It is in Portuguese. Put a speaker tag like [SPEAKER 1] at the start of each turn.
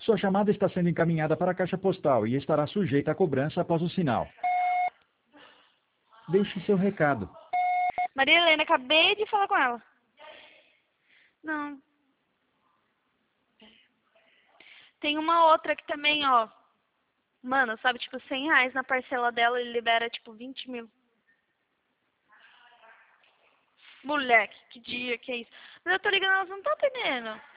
[SPEAKER 1] Sua chamada está sendo encaminhada para a caixa postal e estará sujeita a cobrança após o sinal. Deixe seu recado.
[SPEAKER 2] Maria Helena, acabei de falar com ela. Não. Tem uma outra que também, ó. Mano, sabe, tipo, R$100 na parcela dela, ele libera, tipo, 20 mil. Moleque, que dia que é isso? Mas eu tô ligando, elas não estão atendendo.